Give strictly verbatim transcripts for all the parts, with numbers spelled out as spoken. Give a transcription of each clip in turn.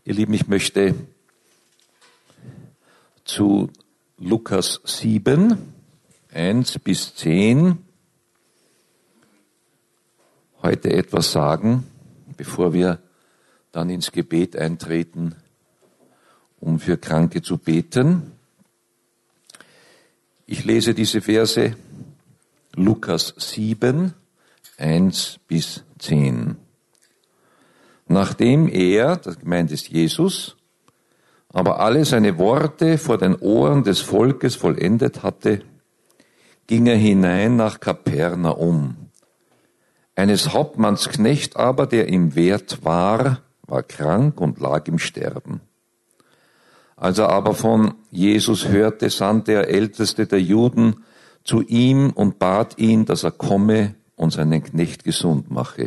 Ihr Lieben, ich möchte zu Lukas sieben, eins bis zehn heute etwas sagen, bevor wir dann ins Gebet eintreten, um für Kranke zu beten. Ich lese diese Verse Lukas sieben, eins bis zehn. Nachdem er, das gemeint ist Jesus, aber alle seine Worte vor den Ohren des Volkes vollendet hatte, ging er hinein nach Kapernaum. Eines Hauptmanns Knecht aber, der ihm wert war, war krank und lag im Sterben. Als er aber von Jesus hörte, sandte er Älteste der Juden zu ihm und bat ihn, dass er komme und seinen Knecht gesund mache.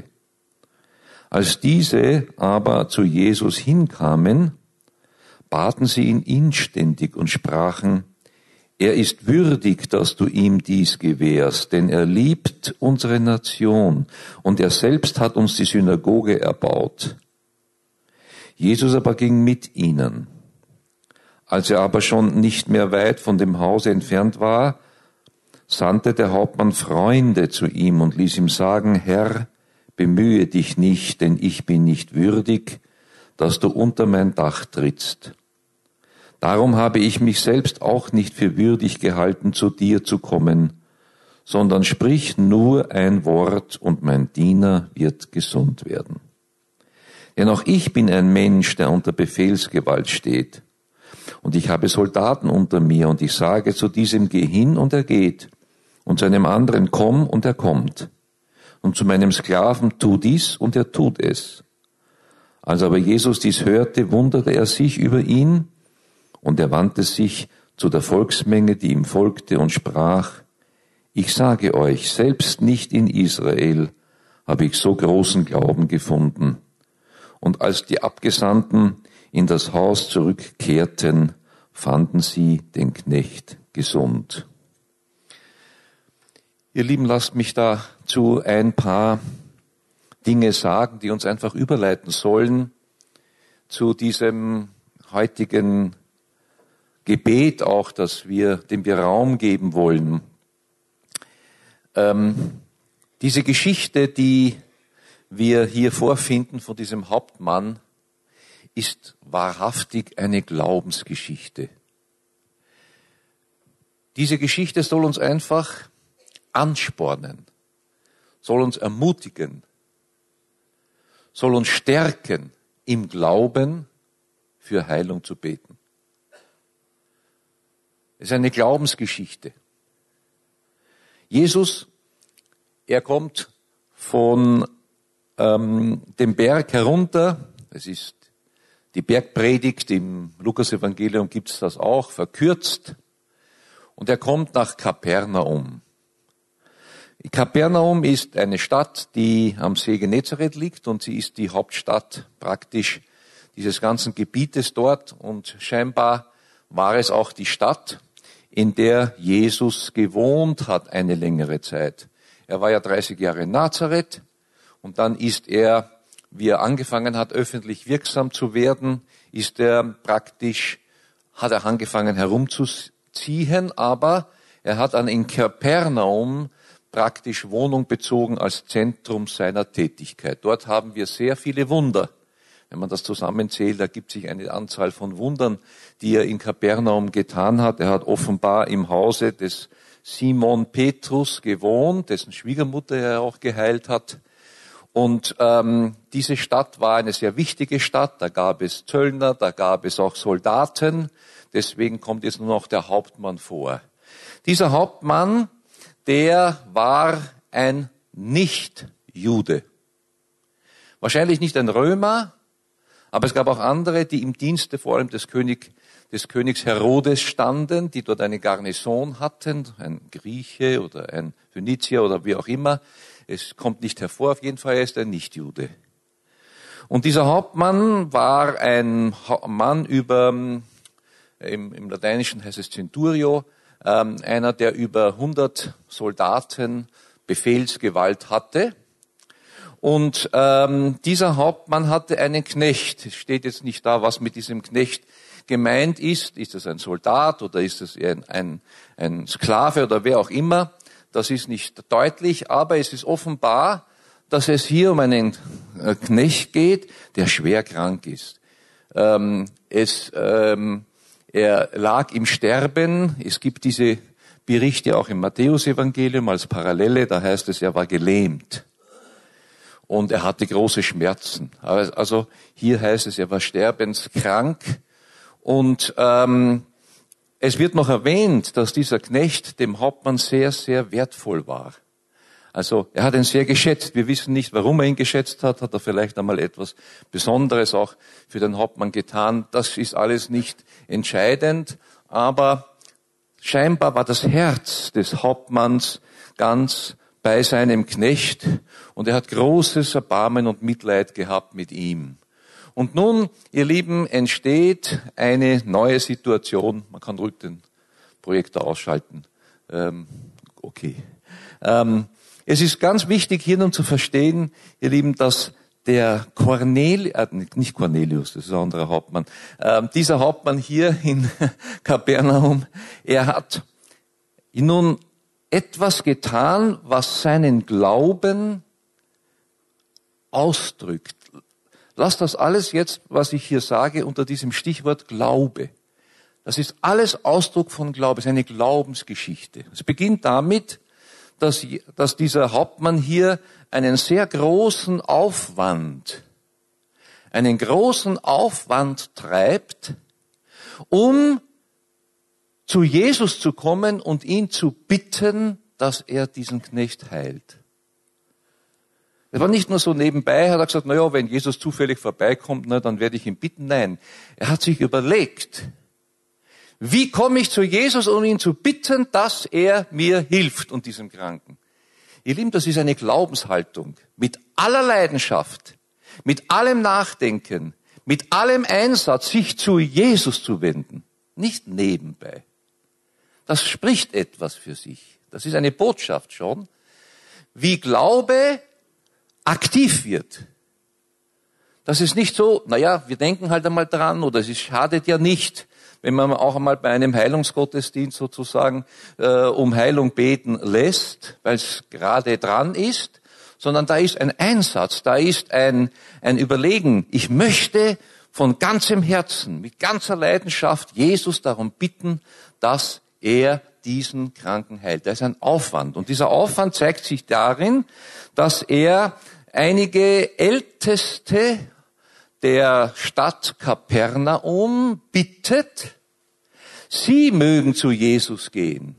Als diese aber zu Jesus hinkamen, baten sie ihn inständig und sprachen: Er ist würdig, dass du ihm dies gewährst, denn er liebt unsere Nation und er selbst hat uns die Synagoge erbaut. Jesus aber ging mit ihnen. Als er aber schon nicht mehr weit von dem Hause entfernt war, sandte der Hauptmann Freunde zu ihm und ließ ihm sagen: Herr, bemühe dich nicht, denn ich bin nicht würdig, dass du unter mein Dach trittst. Darum habe ich mich selbst auch nicht für würdig gehalten, zu dir zu kommen, sondern sprich nur ein Wort und mein Diener wird gesund werden. Denn auch ich bin ein Mensch, der unter Befehlsgewalt steht. Und ich habe Soldaten unter mir und ich sage zu diesem, geh hin und er geht, und zu einem anderen, komm und er kommt. Und zu meinem Sklaven, tu dies und er tut es. Als aber Jesus dies hörte, wunderte er sich über ihn und er wandte sich zu der Volksmenge, die ihm folgte und sprach: Ich sage euch, selbst nicht in Israel habe ich so großen Glauben gefunden. Und als die Abgesandten in das Haus zurückkehrten, fanden sie den Knecht gesund. Ihr Lieben, lasst mich dazu ein paar Dinge sagen, die uns einfach überleiten sollen zu diesem heutigen Gebet auch, dass wir, dem wir Raum geben wollen. Ähm, diese Geschichte, die wir hier vorfinden von diesem Hauptmann, ist wahrhaftig eine Glaubensgeschichte. Diese Geschichte soll uns einfach anspornen, soll uns ermutigen, soll uns stärken, im Glauben für Heilung zu beten. Es ist eine Glaubensgeschichte. Jesus, er kommt von ähm, dem Berg herunter. Es ist die Bergpredigt, im Lukas-Evangelium gibt es das auch, verkürzt. Und er kommt nach Kapernaum. Kapernaum ist eine Stadt, die am See Genezareth liegt und sie ist die Hauptstadt praktisch dieses ganzen Gebietes dort und scheinbar war es auch die Stadt, in der Jesus gewohnt hat eine längere Zeit. Er war ja dreißig Jahre in Nazareth und dann ist er, wie er angefangen hat, öffentlich wirksam zu werden, ist er praktisch, hat er angefangen herumzuziehen, aber er hat dann in Kapernaum praktisch Wohnung bezogen als Zentrum seiner Tätigkeit. Dort haben wir sehr viele Wunder. Wenn man das zusammenzählt, ergibt sich eine Anzahl von Wundern, die er in Kapernaum getan hat. Er hat offenbar im Hause des Simon Petrus gewohnt, dessen Schwiegermutter er auch geheilt hat. Und ähm, diese Stadt war eine sehr wichtige Stadt. Da gab es Zöllner, da gab es auch Soldaten. Deswegen kommt jetzt nur noch der Hauptmann vor. Dieser Hauptmann, der war ein Nicht-Jude. Wahrscheinlich nicht ein Römer, aber es gab auch andere, die im Dienste vor allem des, König, des Königs Herodes standen, die dort eine Garnison hatten, ein Grieche oder ein Phönizier oder wie auch immer. Es kommt nicht hervor, auf jeden Fall, er ist ein Nicht-Jude. Und dieser Hauptmann war ein Mann über, im, im Lateinischen heißt es Centurio, ähm, einer, der über hundert Soldaten Befehlsgewalt hatte. Und ähm, dieser Hauptmann hatte einen Knecht. Es steht jetzt nicht da, was mit diesem Knecht gemeint ist. Ist es ein Soldat oder ist es ein, ein, ein Sklave oder wer auch immer? Das ist nicht deutlich, aber es ist offenbar, dass es hier um einen Knecht geht, der schwer krank ist. Ähm, es, ähm, er lag im Sterben. Es gibt diese Berichte auch im Matthäusevangelium als Parallele. Da heißt es, er war gelähmt. Und er hatte große Schmerzen. Also hier heißt es, er war sterbenskrank. Und ähm, es wird noch erwähnt, dass dieser Knecht dem Hauptmann sehr, sehr wertvoll war. Also er hat ihn sehr geschätzt. Wir wissen nicht, warum er ihn geschätzt hat. Hat er vielleicht einmal etwas Besonderes auch für den Hauptmann getan. Das ist alles nicht entscheidend. Aber scheinbar war das Herz des Hauptmanns ganz bei seinem Knecht. Und er hat großes Erbarmen und Mitleid gehabt mit ihm. Und nun, ihr Lieben, entsteht eine neue Situation. Man kann ruhig den Projektor ausschalten. Ähm, okay. Ähm, es ist ganz wichtig, hier nun zu verstehen, ihr Lieben, dass der Cornelius, äh, nicht Cornelius, das ist ein anderer Hauptmann, äh, dieser Hauptmann hier in Kapernaum, er hat nun etwas getan, was seinen Glauben ausdrückt. Lasst das alles jetzt, was ich hier sage, unter diesem Stichwort Glaube. Das ist alles Ausdruck von Glaube, es ist eine Glaubensgeschichte. Es beginnt damit, dass, dass dieser Hauptmann hier einen sehr großen Aufwand, einen großen Aufwand treibt, um zu Jesus zu kommen und ihn zu bitten, dass er diesen Knecht heilt. Es war nicht nur so nebenbei, hat er gesagt, na ja, wenn Jesus zufällig vorbeikommt, na, dann werde ich ihn bitten. Nein, er hat sich überlegt, wie komme ich zu Jesus, um ihn zu bitten, dass er mir hilft und diesem Kranken. Ihr Lieben, das ist eine Glaubenshaltung. Mit aller Leidenschaft, mit allem Nachdenken, mit allem Einsatz, sich zu Jesus zu wenden. Nicht nebenbei. Das spricht etwas für sich. Das ist eine Botschaft schon, wie Glaube aktiv wird. Das ist nicht so, naja, wir denken halt einmal dran oder es schadet ja nicht, wenn man auch einmal bei einem Heilungsgottesdienst sozusagen äh, um Heilung beten lässt, weil es gerade dran ist, sondern da ist ein Einsatz, da ist ein, ein Überlegen. Ich möchte von ganzem Herzen, mit ganzer Leidenschaft Jesus darum bitten, dass er diesen Kranken heilt. Da ist ein Aufwand. Und dieser Aufwand zeigt sich darin, dass er einige Älteste der Stadt Kapernaum bittet, sie mögen zu Jesus gehen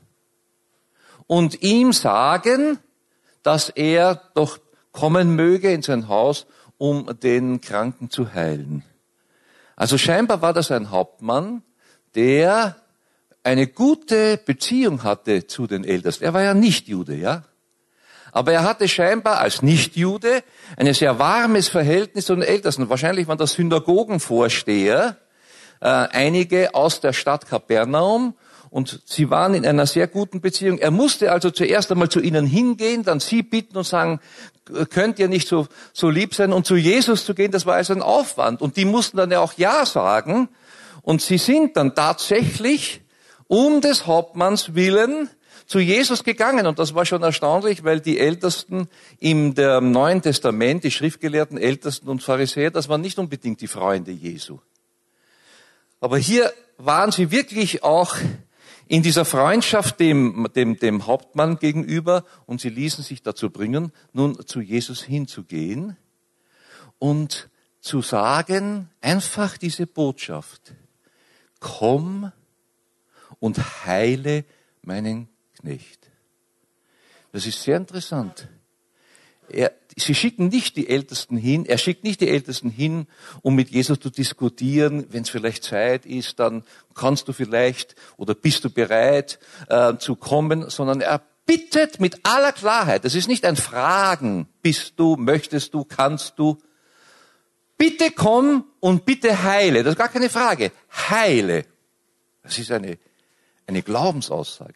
und ihm sagen, dass er doch kommen möge in sein Haus, um den Kranken zu heilen. Also scheinbar war das ein Hauptmann, der eine gute Beziehung hatte zu den Ältesten. Er war ja nicht Jude, ja? Aber er hatte scheinbar als Nichtjude ein sehr warmes Verhältnis zu den Ältesten. Wahrscheinlich waren das Synagogenvorsteher, äh, einige aus der Stadt Kapernaum, und sie waren in einer sehr guten Beziehung. Er musste also zuerst einmal zu ihnen hingehen, dann sie bitten und sagen, könnt ihr nicht so, so lieb sein, und zu Jesus zu gehen, das war also ein Aufwand. Und die mussten dann ja auch Ja sagen. Und sie sind dann tatsächlich um des Hauptmanns willen zu Jesus gegangen. Und das war schon erstaunlich, weil die Ältesten im Neuen Testament, die schriftgelehrten Ältesten und Pharisäer, das waren nicht unbedingt die Freunde Jesu. Aber hier waren sie wirklich auch in dieser Freundschaft dem, dem, dem Hauptmann gegenüber, und sie ließen sich dazu bringen, nun zu Jesus hinzugehen und zu sagen, einfach diese Botschaft: Komm und heile meinen Knecht. Das ist sehr interessant. Er, sie schicken nicht die Ältesten hin, er schickt nicht die Ältesten hin, um mit Jesus zu diskutieren. Wenn es vielleicht Zeit ist, dann kannst du vielleicht oder bist du bereit äh, zu kommen, sondern er bittet mit aller Klarheit. Das ist nicht ein Fragen, bist du, möchtest du, kannst du. Bitte komm und bitte heile. Das ist gar keine Frage. Heile. Das ist eine, eine Glaubensaussage.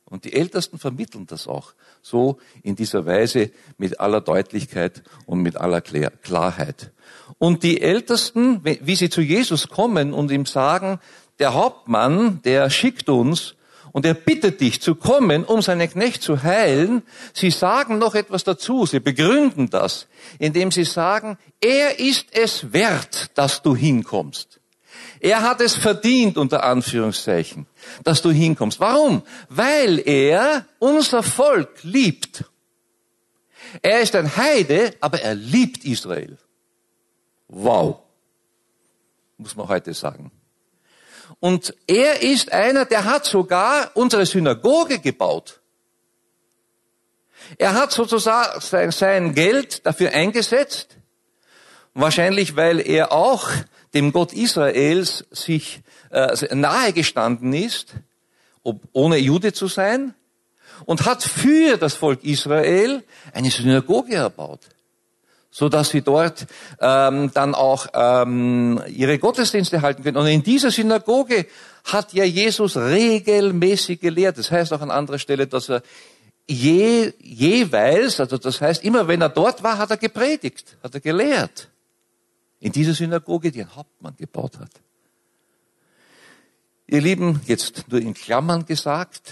Und die Ältesten vermitteln das auch so in dieser Weise mit aller Deutlichkeit und mit aller Klarheit. Und die Ältesten, wie sie zu Jesus kommen und ihm sagen, der Hauptmann, der schickt uns und er bittet dich zu kommen, um seinen Knecht zu heilen, sie sagen noch etwas dazu, sie begründen das, indem sie sagen, er ist es wert, dass du hinkommst. Er hat es verdient, unter Anführungszeichen, dass du hinkommst. Warum? Weil er unser Volk liebt. Er ist ein Heide, aber er liebt Israel. Wow, muss man heute sagen. Und er ist einer, der hat sogar unsere Synagoge gebaut. Er hat sozusagen sein Geld dafür eingesetzt, wahrscheinlich weil er auch dem Gott Israels sich äh, nahe gestanden ist, ob, ohne Jude zu sein, und hat für das Volk Israel eine Synagoge erbaut, so dass sie dort ähm, dann auch ähm, ihre Gottesdienste halten können. Und in dieser Synagoge hat ja Jesus regelmäßig gelehrt. Das heißt auch an anderer Stelle, dass er je, jeweils, also das heißt, immer wenn er dort war, hat er gepredigt, hat er gelehrt. In dieser Synagoge, die ein Hauptmann gebaut hat. Ihr Lieben, jetzt nur in Klammern gesagt,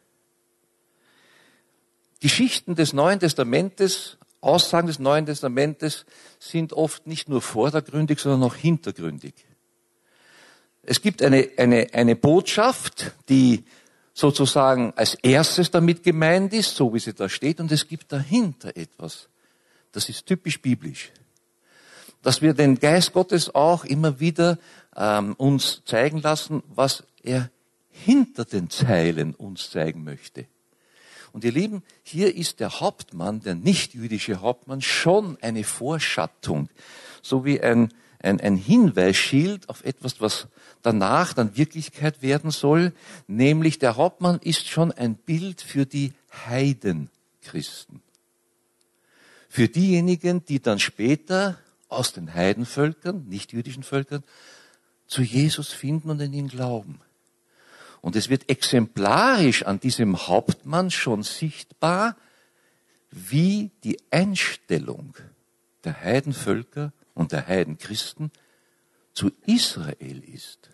Geschichten des Neuen Testamentes, Aussagen des Neuen Testamentes sind oft nicht nur vordergründig, sondern auch hintergründig. Es gibt eine, eine, eine Botschaft, die sozusagen als erstes damit gemeint ist, so wie sie da steht, und es gibt dahinter etwas. Das ist typisch biblisch. Dass wir den Geist Gottes auch immer wieder ähm, uns zeigen lassen, was er hinter den Zeilen uns zeigen möchte. Und ihr Lieben, hier ist der Hauptmann, der nicht-jüdische Hauptmann, schon eine Vorschattung, so wie ein, ein, ein Hinweisschild auf etwas, was danach dann Wirklichkeit werden soll, nämlich der Hauptmann ist schon ein Bild für die Heidenchristen. Für diejenigen, die dann später aus den Heidenvölkern, nicht jüdischen Völkern, zu Jesus finden und an ihn glauben. Und es wird exemplarisch an diesem Hauptmann schon sichtbar, wie die Einstellung der Heidenvölker und der Heidenchristen zu Israel ist.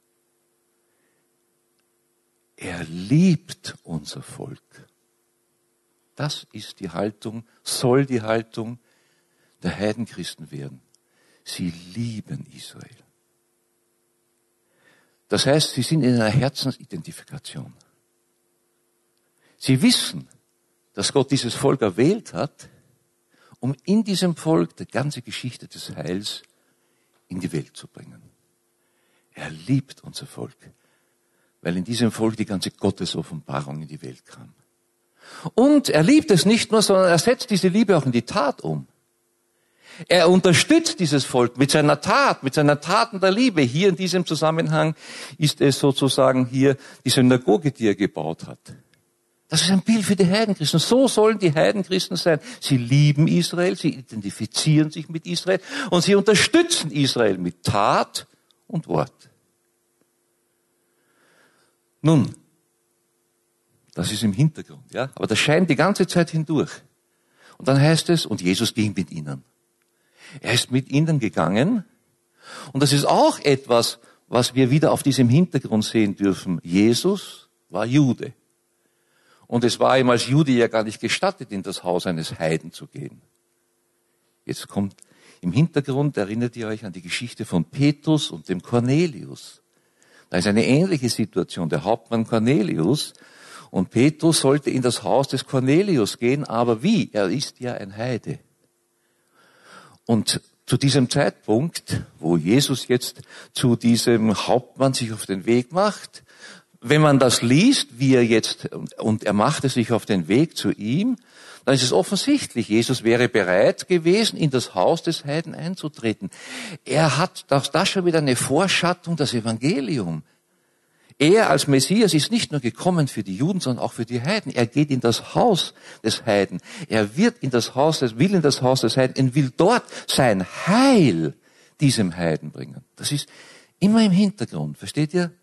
Er liebt unser Volk. Das ist die Haltung, soll die Haltung der Heidenchristen werden. Sie lieben Israel. Das heißt, sie sind in einer Herzensidentifikation. Sie wissen, dass Gott dieses Volk erwählt hat, um in diesem Volk die ganze Geschichte des Heils in die Welt zu bringen. Er liebt unser Volk, weil in diesem Volk die ganze Gottesoffenbarung in die Welt kam. Und er liebt es nicht nur, sondern er setzt diese Liebe auch in die Tat um. Er unterstützt dieses Volk mit seiner Tat, mit seiner Taten der Liebe. Hier in diesem Zusammenhang ist es sozusagen hier die Synagoge, die er gebaut hat. Das ist ein Bild für die Heidenchristen. So sollen die Heidenchristen sein. Sie lieben Israel, sie identifizieren sich mit Israel und sie unterstützen Israel mit Tat und Wort. Nun, das ist im Hintergrund, ja, aber das scheint die ganze Zeit hindurch. Und dann heißt es, und Jesus ging mit ihnen. Er ist mit ihnen gegangen. Und das ist auch etwas, was wir wieder auf diesem Hintergrund sehen dürfen. Jesus war Jude. Und es war ihm als Jude ja gar nicht gestattet, in das Haus eines Heiden zu gehen. Jetzt kommt im Hintergrund, erinnert ihr euch an die Geschichte von Petrus und dem Cornelius. Da ist eine ähnliche Situation. Der Hauptmann Cornelius und Petrus sollte in das Haus des Cornelius gehen. Aber wie? Er ist ja ein Heide. Und zu diesem Zeitpunkt, wo Jesus jetzt zu diesem Hauptmann sich auf den Weg macht, wenn man das liest, wie er jetzt, und er machte sich auf den Weg zu ihm, dann ist es offensichtlich, Jesus wäre bereit gewesen, in das Haus des Heiden einzutreten. Er hat das, das schon wieder eine Vorschattung, das Evangelium. Er als Messias ist nicht nur gekommen für die Juden, sondern auch für die Heiden. Er geht in das Haus des Heiden. Er wird in das Haus des, will in das Haus des Heiden und will dort sein Heil diesem Heiden bringen. Das ist immer im Hintergrund. Versteht ihr?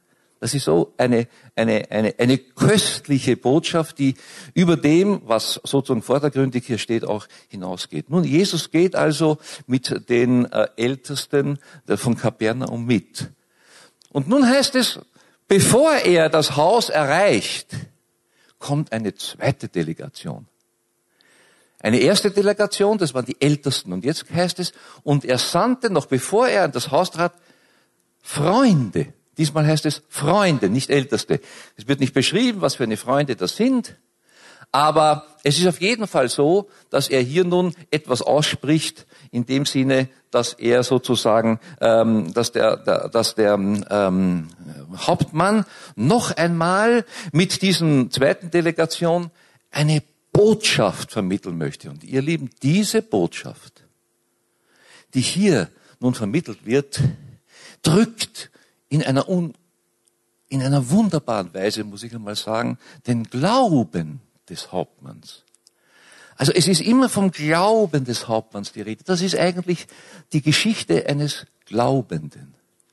Das ist so eine, eine, eine, eine köstliche Botschaft, die über dem, was sozusagen vordergründig hier steht, auch hinausgeht. Nun, Jesus geht also mit den äh, Ältesten von Kapernaum mit. Und nun heißt es, bevor er das Haus erreicht, kommt eine zweite Delegation. Eine erste Delegation, das waren die Ältesten. Und jetzt heißt es, und er sandte, noch bevor er in das Haus trat, Freunde. Diesmal heißt es Freunde, nicht Älteste. Es wird nicht beschrieben, was für eine Freunde das sind. Aber es ist auf jeden Fall so, dass er hier nun etwas ausspricht, in dem Sinne, dass er sozusagen, ähm, dass der, der, dass der ähm, Hauptmann noch einmal mit diesen zweiten Delegation eine Botschaft vermitteln möchte. Und ihr Lieben, diese Botschaft, die hier nun vermittelt wird, drückt in einer, un, in einer wunderbaren Weise, muss ich einmal sagen, den Glauben des Hauptmanns. Also es ist immer vom Glauben des Hauptmanns die Rede. Das ist eigentlich die Geschichte eines Glaubenden.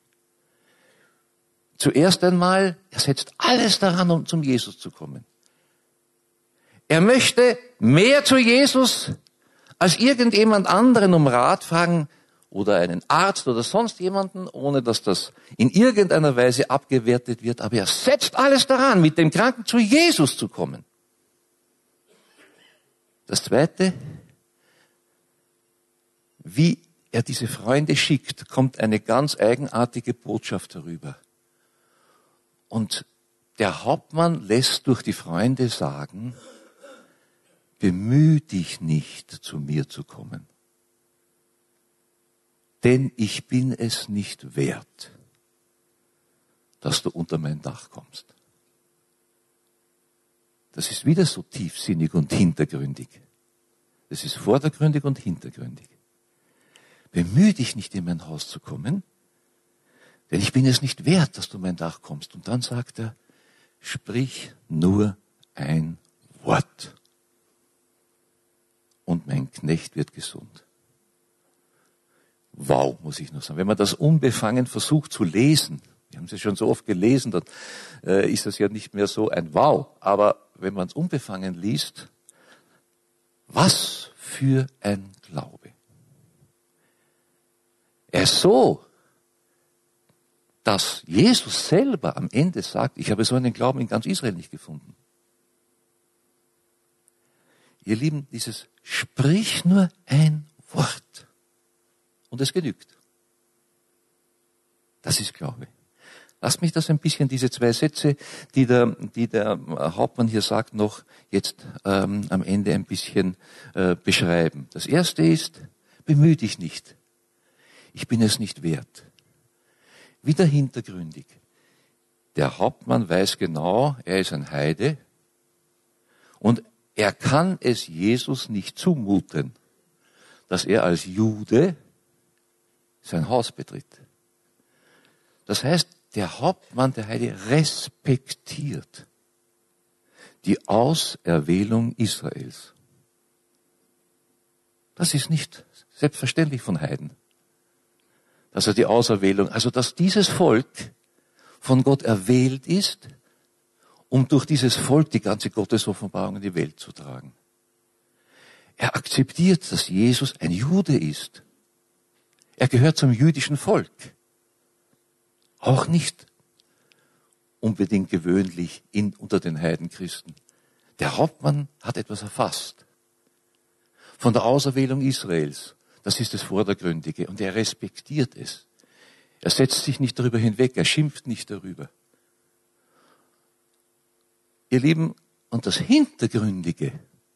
Zuerst einmal, er setzt alles daran, um zum Jesus zu kommen. Er möchte mehr zu Jesus als irgendjemand anderen um Rat fragen oder einen Arzt oder sonst jemanden, ohne dass das in irgendeiner Weise abgewertet wird. Aber er setzt alles daran, mit dem Kranken zu Jesus zu kommen. Das Zweite, wie er diese Freunde schickt, kommt eine ganz eigenartige Botschaft herüber. Und der Hauptmann lässt durch die Freunde sagen, bemühe dich nicht, zu mir zu kommen, denn ich bin es nicht wert, dass du unter mein Dach kommst. Das ist wieder so tiefsinnig und hintergründig. Das ist vordergründig und hintergründig. Bemühe dich nicht, in mein Haus zu kommen, denn ich bin es nicht wert, dass du mein Dach kommst. Und dann sagt er, sprich nur ein Wort. Und mein Knecht wird gesund. Wow, muss ich nur sagen. Wenn man das unbefangen versucht zu lesen, wir haben es ja schon so oft gelesen, dann äh, ist das ja nicht mehr so ein Wow. Aber wenn man es unbefangen liest, was für ein Glaube. Er ist so, dass Jesus selber am Ende sagt, ich habe so einen Glauben in ganz Israel nicht gefunden. Ihr Lieben, dieses sprich nur ein Wort und es genügt. Das ist Glaube. Lasst mich das ein bisschen, diese zwei Sätze, die der, die der Hauptmann hier sagt, noch jetzt ähm, am Ende ein bisschen äh, beschreiben. Das erste ist, bemühe dich nicht. Ich bin es nicht wert. Wieder hintergründig. Der Hauptmann weiß genau, er ist ein Heide und er kann es Jesus nicht zumuten, dass er als Jude sein Haus betritt. Das heißt, der Hauptmann, der Heide, respektiert die Auserwählung Israels. Das ist nicht selbstverständlich von Heiden. Dass er die Auserwählung, also dass dieses Volk von Gott erwählt ist, um durch dieses Volk die ganze Gottesoffenbarung in die Welt zu tragen. Er akzeptiert, dass Jesus ein Jude ist. Er gehört zum jüdischen Volk. Auch nicht unbedingt gewöhnlich in, unter den Heidenchristen. Der Hauptmann hat etwas erfasst. Von der Auserwählung Israels. Das ist das Vordergründige. Und er respektiert es. Er setzt sich nicht darüber hinweg. Er schimpft nicht darüber. Ihr Lieben, und das Hintergründige,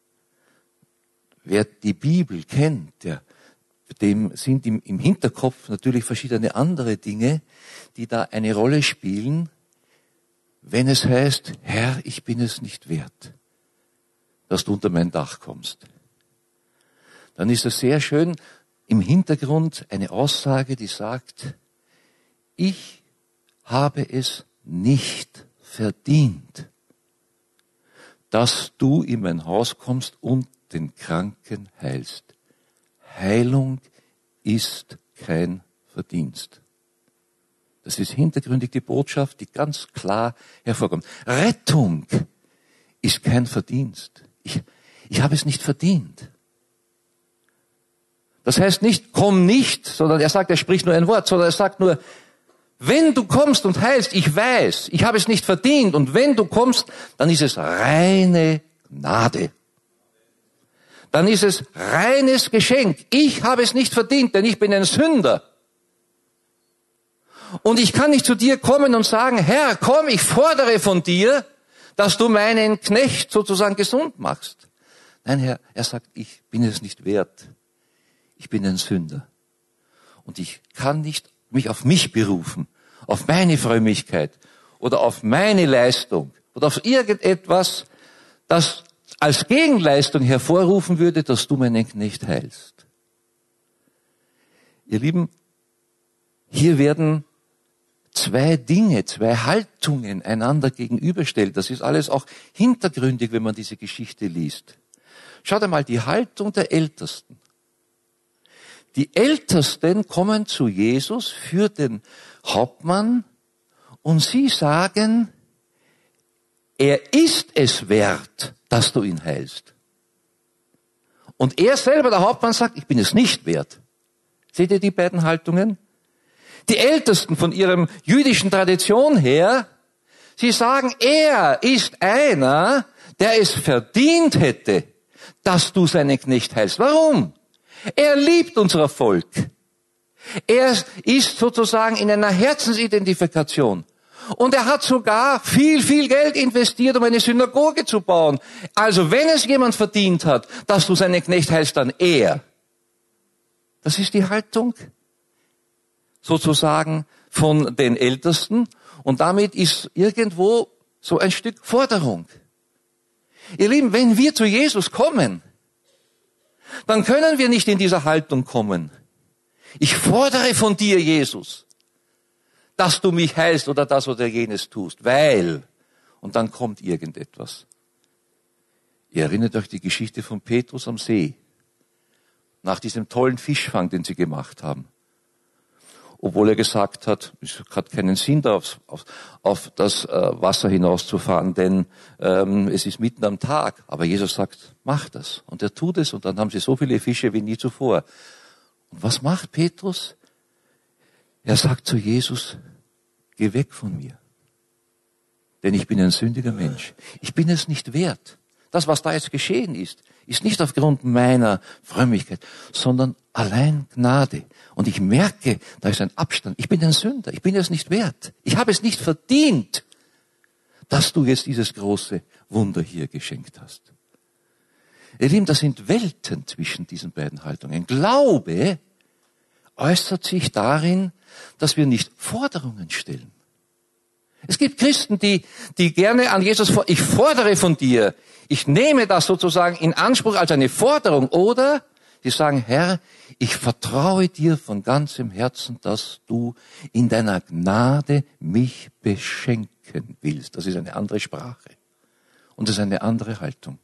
wer die Bibel kennt, der dem sind im, im Hinterkopf natürlich verschiedene andere Dinge, die da eine Rolle spielen, wenn es heißt, Herr, ich bin es nicht wert, dass du unter mein Dach kommst. Dann ist es sehr schön im Hintergrund eine Aussage, die sagt, ich habe es nicht verdient, dass du in mein Haus kommst und den Kranken heilst. Heilung ist kein Verdienst. Das ist hintergründig die Botschaft, die ganz klar hervorkommt. Rettung ist kein Verdienst. Ich, ich habe es nicht verdient. Das heißt nicht, komm nicht, sondern er sagt, er spricht nur ein Wort, sondern er sagt nur, wenn du kommst und heilst, ich weiß, ich habe es nicht verdient. Und wenn du kommst, dann ist es reine Gnade. Dann ist es reines Geschenk. Ich habe es nicht verdient, denn ich bin ein Sünder. Und ich kann nicht zu dir kommen und sagen, Herr, komm, ich fordere von dir, dass du meinen Knecht sozusagen gesund machst. Nein, Herr, er sagt, ich bin es nicht wert. Ich bin ein Sünder. Und ich kann nicht mich auf mich berufen, auf meine Frömmigkeit oder auf meine Leistung oder auf irgendetwas, das als Gegenleistung hervorrufen würde, dass du meinen Knecht heilst. Ihr Lieben, hier werden zwei Dinge, zwei Haltungen einander gegenübergestellt. Das ist alles auch hintergründig, wenn man diese Geschichte liest. Schaut einmal, die Haltung der Ältesten. Die Ältesten kommen zu Jesus für den Hauptmann und sie sagen, er ist es wert, dass du ihn heilst. Und er selber, der Hauptmann, sagt, ich bin es nicht wert. Seht ihr die beiden Haltungen? Die Ältesten von ihrem jüdischen Tradition her, sie sagen, er ist einer, der es verdient hätte, dass du seinen Knecht heilst. Warum? Er liebt unser Volk. Er ist sozusagen in einer Herzensidentifikation. Und er hat sogar viel, viel Geld investiert, um eine Synagoge zu bauen. Also wenn es jemand verdient hat, dass du seinen Knecht heilst, dann er. Das ist die Haltung sozusagen von den Ältesten. Und damit ist irgendwo so ein Stück Forderung. Ihr Lieben, wenn wir zu Jesus kommen, dann können wir nicht in dieser Haltung kommen. Ich fordere von dir, Jesus, dass du mich heilst oder das oder jenes tust, weil, und dann kommt irgendetwas. Ihr erinnert euch die Geschichte von Petrus am See, nach diesem tollen Fischfang, den sie gemacht haben. Obwohl er gesagt hat, es hat keinen Sinn, da auf, auf, auf das äh, Wasser hinauszufahren, denn ähm, es ist mitten am Tag. Aber Jesus sagt, mach das. Und er tut es und dann haben sie so viele Fische wie nie zuvor. Und was macht Petrus? Er sagt zu Jesus, geh weg von mir. Denn ich bin ein sündiger Mensch. Ich bin es nicht wert. Das, was da jetzt geschehen ist, ist nicht aufgrund meiner Frömmigkeit, sondern allein Gnade. Und ich merke, da ist ein Abstand. Ich bin ein Sünder. Ich bin es nicht wert. Ich habe es nicht verdient, dass du jetzt dieses große Wunder hier geschenkt hast. Ihr Lieben, das sind Welten zwischen diesen beiden Haltungen. Glaube äußert sich darin, dass wir nicht Forderungen stellen. Es gibt Christen, die, die gerne an Jesus vor, ich fordere von dir, ich nehme das sozusagen in Anspruch als eine Forderung, oder die sagen, Herr, ich vertraue dir von ganzem Herzen, dass du in deiner Gnade mich beschenken willst. Das ist eine andere Sprache. Und das ist eine andere Haltung.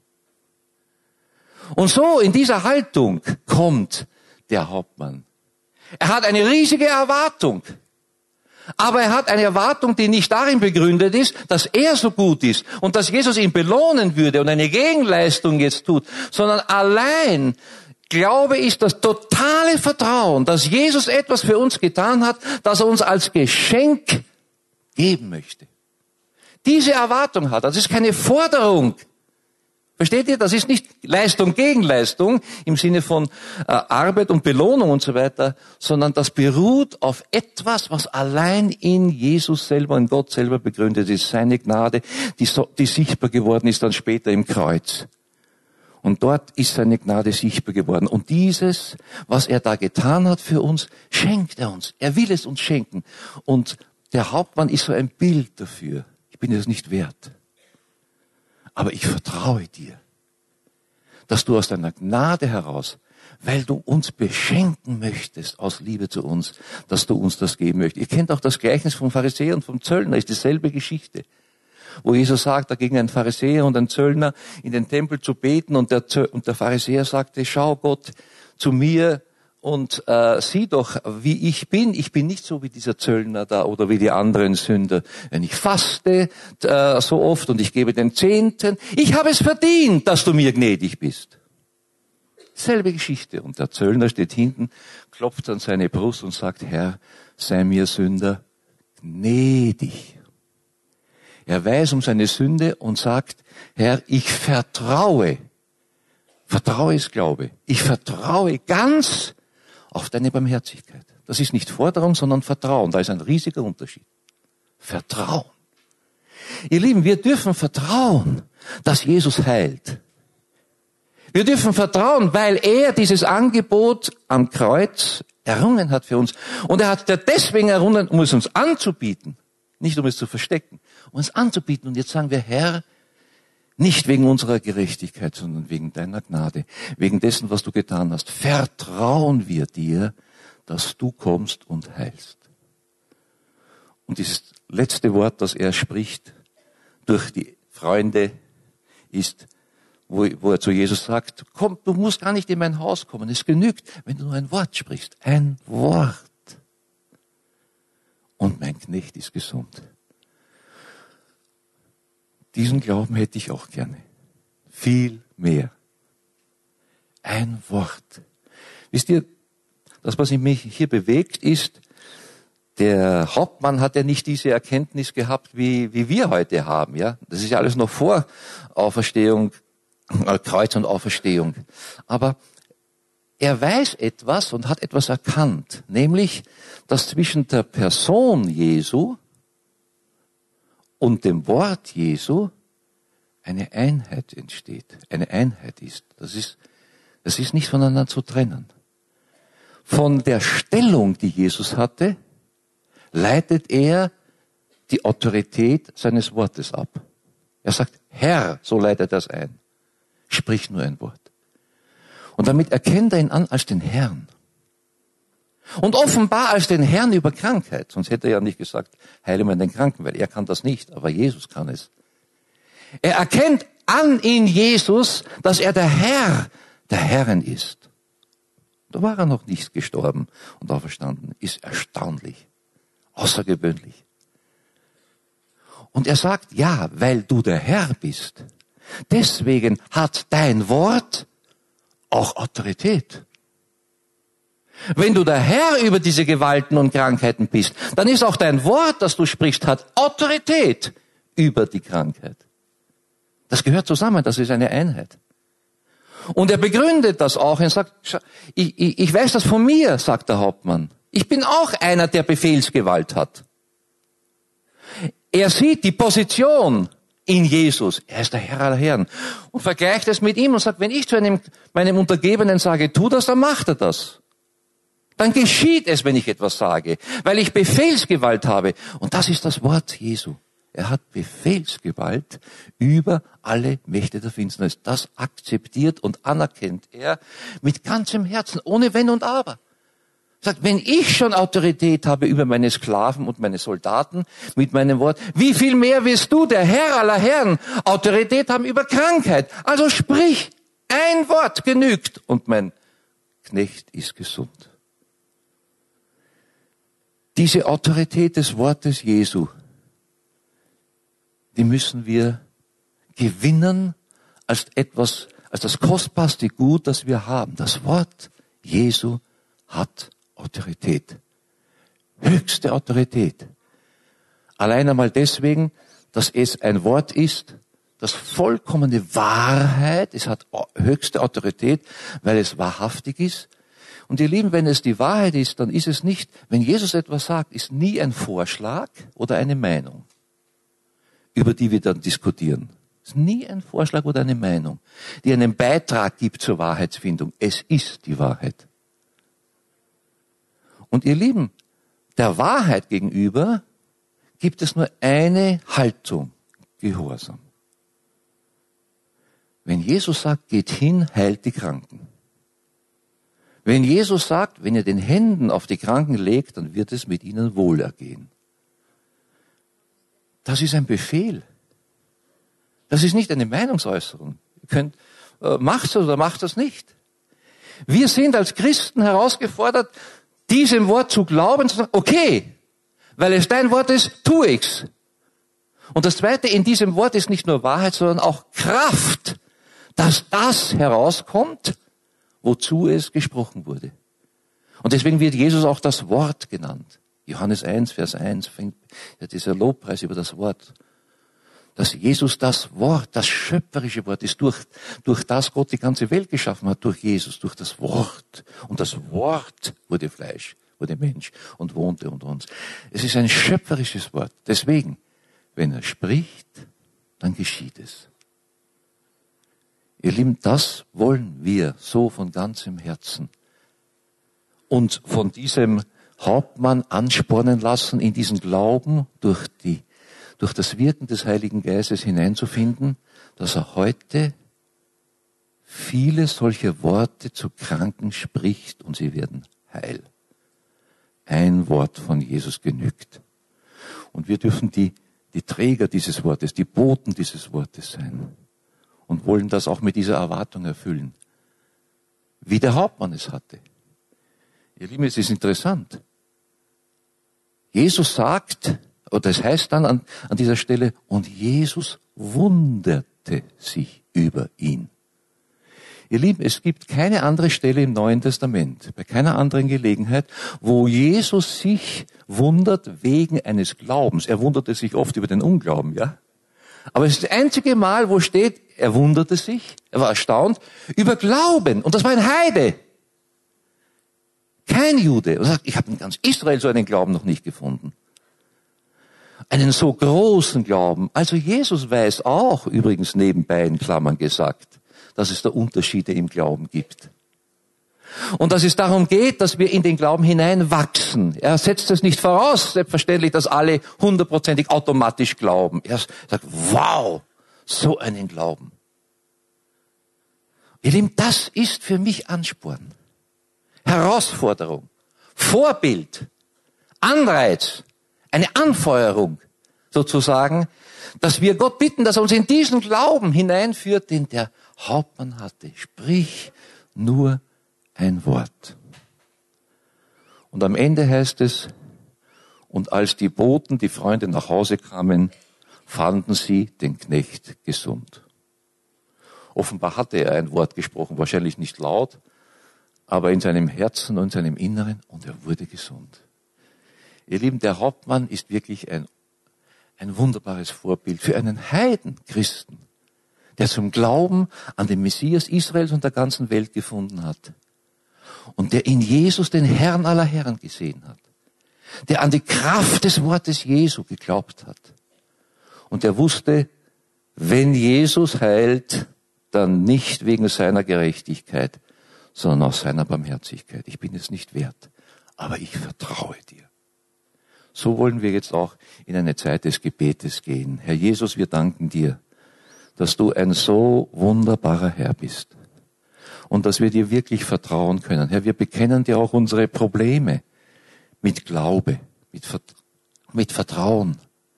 Und so in dieser Haltung kommt der Hauptmann. Er hat eine riesige Erwartung. Aber er hat eine Erwartung, die nicht darin begründet ist, dass er so gut ist und dass Jesus ihn belohnen würde und eine Gegenleistung jetzt tut, sondern allein Glaube ist das totale Vertrauen, dass Jesus etwas für uns getan hat, das er uns als Geschenk geben möchte. Diese Erwartung hat er. Das ist keine Forderung. Versteht ihr? Das ist nicht Leistung gegen Leistung im Sinne von äh, Arbeit und Belohnung und so weiter, sondern das beruht auf etwas, was allein in Jesus selber, in Gott selber begründet ist. Seine Gnade, die, so, die sichtbar geworden ist dann später im Kreuz. Und dort ist seine Gnade sichtbar geworden. Und dieses, was er da getan hat für uns, schenkt er uns. Er will es uns schenken. Und der Hauptmann ist so ein Bild dafür. Ich bin es nicht wert. Aber ich vertraue dir, dass du aus deiner Gnade heraus, weil du uns beschenken möchtest aus Liebe zu uns, dass du uns das geben möchtest. Ihr kennt auch das Gleichnis vom Pharisäer und vom Zöllner, ist dieselbe Geschichte. Wo Jesus sagt, da ging ein Pharisäer und ein Zöllner in den Tempel zu beten und der, Zö- und der Pharisäer sagte, schau Gott zu mir und äh, sieh doch, wie ich bin. Ich bin nicht so wie dieser Zöllner da oder wie die anderen Sünder. Wenn ich faste äh, so oft und ich gebe den Zehnten, ich habe es verdient, dass du mir gnädig bist. Selbe Geschichte. Und der Zöllner steht hinten, klopft an seine Brust und sagt, Herr, sei mir Sünder gnädig. Er weiß um seine Sünde und sagt, Herr, ich vertraue. Vertraue ist Glaube. Ich vertraue ganz auf deine Barmherzigkeit. Das ist nicht Forderung, sondern Vertrauen. Da ist ein riesiger Unterschied. Vertrauen. Ihr Lieben, wir dürfen vertrauen, dass Jesus heilt. Wir dürfen vertrauen, weil er dieses Angebot am Kreuz errungen hat für uns. Und er hat deswegen errungen, um es uns anzubieten. Nicht um es zu verstecken, um es anzubieten. Und jetzt sagen wir, Herr, nicht wegen unserer Gerechtigkeit, sondern wegen deiner Gnade, wegen dessen, was du getan hast, vertrauen wir dir, dass du kommst und heilst. Und dieses letzte Wort, das er spricht durch die Freunde, ist, wo, wo er zu Jesus sagt, komm, du musst gar nicht in mein Haus kommen, es genügt, wenn du nur ein Wort sprichst. Ein Wort. Und mein Knecht ist gesund. Diesen Glauben hätte ich auch gerne. Viel mehr. Ein Wort. Wisst ihr, das, was mich hier bewegt, ist, der Hauptmann hat ja nicht diese Erkenntnis gehabt, wie, wie wir heute haben, ja. Das ist ja alles noch vor Auferstehung, äh, Kreuz und Auferstehung. Aber er weiß etwas und hat etwas erkannt, nämlich, dass zwischen der Person Jesu und dem Wort Jesu eine Einheit entsteht, eine Einheit ist. Das ist, das ist nicht voneinander zu trennen. Von der Stellung, die Jesus hatte, leitet er die Autorität seines Wortes ab. Er sagt, Herr, so leitet er das ein. Sprich nur ein Wort. Und damit erkennt er ihn an als den Herrn. Und offenbar als den Herrn über Krankheit. Sonst hätte er ja nicht gesagt, heile mir den Kranken, weil er kann das nicht, aber Jesus kann es. Er erkennt an in Jesus, dass er der Herr der Herren ist. Da war er noch nicht gestorben und auferstanden. Ist erstaunlich. Außergewöhnlich. Und er sagt, ja, weil du der Herr bist. Deswegen hat dein Wort auch Autorität. Wenn du der Herr über diese Gewalten und Krankheiten bist, dann ist auch dein Wort, das du sprichst, hat Autorität über die Krankheit. Das gehört zusammen, das ist eine Einheit. Und er begründet das auch und sagt, ich, ich, ich weiß das von mir, sagt der Hauptmann. Ich bin auch einer, der Befehlsgewalt hat. Er sieht die Position in Jesus. Er ist der Herr aller Herren. Und vergleicht es mit ihm und sagt, wenn ich zu einem, meinem Untergebenen sage, tu das, dann macht er das. Dann geschieht es, wenn ich etwas sage, weil ich Befehlsgewalt habe. Und das ist das Wort Jesu. Er hat Befehlsgewalt über alle Mächte der Finsternis. Das akzeptiert und anerkennt er mit ganzem Herzen, ohne Wenn und Aber. Er sagt, wenn ich schon Autorität habe über meine Sklaven und meine Soldaten mit meinem Wort, wie viel mehr wirst du, der Herr aller Herren, Autorität haben über Krankheit? Also sprich, ein Wort genügt und mein Knecht ist gesund. Diese Autorität des Wortes Jesu, die müssen wir gewinnen als etwas, als das kostbarste Gut, das wir haben. Das Wort Jesu hat Autorität. Höchste Autorität. Allein einmal deswegen, dass es ein Wort ist, das vollkommene Wahrheit, es hat höchste Autorität, weil es wahrhaftig ist. Und ihr Lieben, wenn es die Wahrheit ist, dann ist es nicht, wenn Jesus etwas sagt, ist nie ein Vorschlag oder eine Meinung, über die wir dann diskutieren. Es ist nie ein Vorschlag oder eine Meinung, die einen Beitrag gibt zur Wahrheitsfindung. Es ist die Wahrheit. Und ihr Lieben, der Wahrheit gegenüber gibt es nur eine Haltung, Gehorsam. Wenn Jesus sagt, geht hin, heilt die Kranken. Wenn Jesus sagt, wenn ihr den Händen auf die Kranken legt, dann wird es mit ihnen wohlergehen. Das ist ein Befehl. Das ist nicht eine Meinungsäußerung. Ihr könnt, äh, macht es oder macht das nicht. Wir sind als Christen herausgefordert, diesem Wort zu glauben, zu sagen, okay, weil es dein Wort ist, tu ich's. Und das Zweite, in diesem Wort ist nicht nur Wahrheit, sondern auch Kraft, dass das herauskommt, wozu es gesprochen wurde. Und deswegen wird Jesus auch das Wort genannt. Johannes eins, Vers eins fängt ja dieser Lobpreis über das Wort. Dass Jesus das Wort, das schöpferische Wort ist, durch, durch das Gott die ganze Welt geschaffen hat, durch Jesus, durch das Wort. Und das Wort wurde Fleisch, wurde Mensch und wohnte unter uns. Es ist ein schöpferisches Wort. Deswegen, wenn er spricht, dann geschieht es. Ihr Lieben, das wollen wir so von ganzem Herzen und von diesem Hauptmann anspornen lassen, in diesen Glauben durch die durch das Wirken des Heiligen Geistes hineinzufinden, dass er heute viele solche Worte zu Kranken spricht und sie werden heil. Ein Wort von Jesus genügt. Und wir dürfen die, die Träger dieses Wortes, die Boten dieses Wortes sein und wollen das auch mit dieser Erwartung erfüllen, wie der Hauptmann es hatte. Ihr Lieben, es ist interessant. Jesus sagt, oder es heißt dann an, an dieser Stelle, und Jesus wunderte sich über ihn. Ihr Lieben, es gibt keine andere Stelle im Neuen Testament, bei keiner anderen Gelegenheit, wo Jesus sich wundert wegen eines Glaubens. Er wunderte sich oft über den Unglauben, ja. Aber es ist das einzige Mal, wo steht, er wunderte sich, er war erstaunt über Glauben. Und das war ein Heide. Kein Jude. Und er sagt, ich habe in ganz Israel so einen Glauben noch nicht gefunden. Einen so großen Glauben. Also Jesus weiß auch, übrigens nebenbei in Klammern gesagt, dass es da Unterschiede im Glauben gibt. Und dass es darum geht, dass wir in den Glauben hineinwachsen. Er setzt es nicht voraus, selbstverständlich, dass alle hundertprozentig automatisch glauben. Er sagt, wow, so einen Glauben. Ihr Lieben, das ist für mich Ansporn, Herausforderung, Vorbild, Anreiz, eine Anfeuerung sozusagen, dass wir Gott bitten, dass er uns in diesen Glauben hineinführt, den der Hauptmann hatte. Sprich nur ein Wort. Und am Ende heißt es, und als die Boten, die Freunde nach Hause kamen, fanden sie den Knecht gesund. Offenbar hatte er ein Wort gesprochen, wahrscheinlich nicht laut, aber in seinem Herzen und seinem Inneren, und er wurde gesund. Ihr Lieben, der Hauptmann ist wirklich ein, ein wunderbares Vorbild für einen Heidenchristen, der zum Glauben an den Messias Israels und der ganzen Welt gefunden hat. Und der in Jesus den Herrn aller Herren gesehen hat. Der an die Kraft des Wortes Jesu geglaubt hat. Und der wusste, wenn Jesus heilt, dann nicht wegen seiner Gerechtigkeit, sondern aus seiner Barmherzigkeit. Ich bin es nicht wert, aber ich vertraue dir. So wollen wir jetzt auch in eine Zeit des Gebetes gehen. Herr Jesus, wir danken dir, dass du ein so wunderbarer Herr bist und dass wir dir wirklich vertrauen können. Herr, wir bekennen dir auch unsere Probleme mit Glaube, mit, Vert- mit Vertrauen.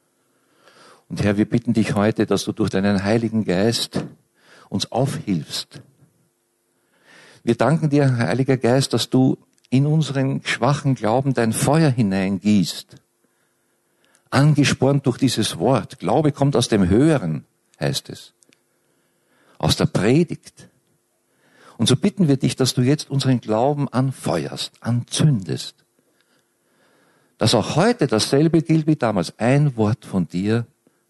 Und Herr, wir bitten dich heute, dass du durch deinen Heiligen Geist uns aufhilfst. Wir danken dir, Heiliger Geist, dass du in unseren schwachen Glauben dein Feuer hineingießt. Angespornt durch dieses Wort. Glaube kommt aus dem Hören, heißt es. Aus der Predigt. Und so bitten wir dich, dass du jetzt unseren Glauben anfeuerst, anzündest. Dass auch heute dasselbe gilt wie damals. Ein Wort von dir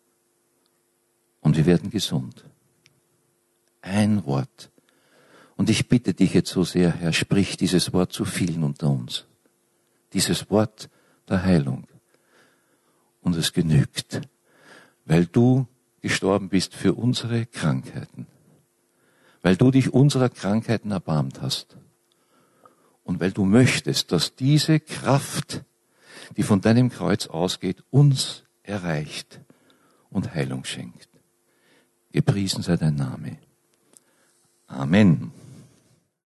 und wir werden gesund. Ein Wort. Und ich bitte dich jetzt so sehr, Herr, sprich dieses Wort zu vielen unter uns. Dieses Wort der Heilung. Und es genügt, weil du gestorben bist für unsere Krankheiten. Weil du dich unserer Krankheiten erbarmt hast. Und weil du möchtest, dass diese Kraft, die von deinem Kreuz ausgeht, uns erreicht und Heilung schenkt. Gepriesen sei dein Name. Amen.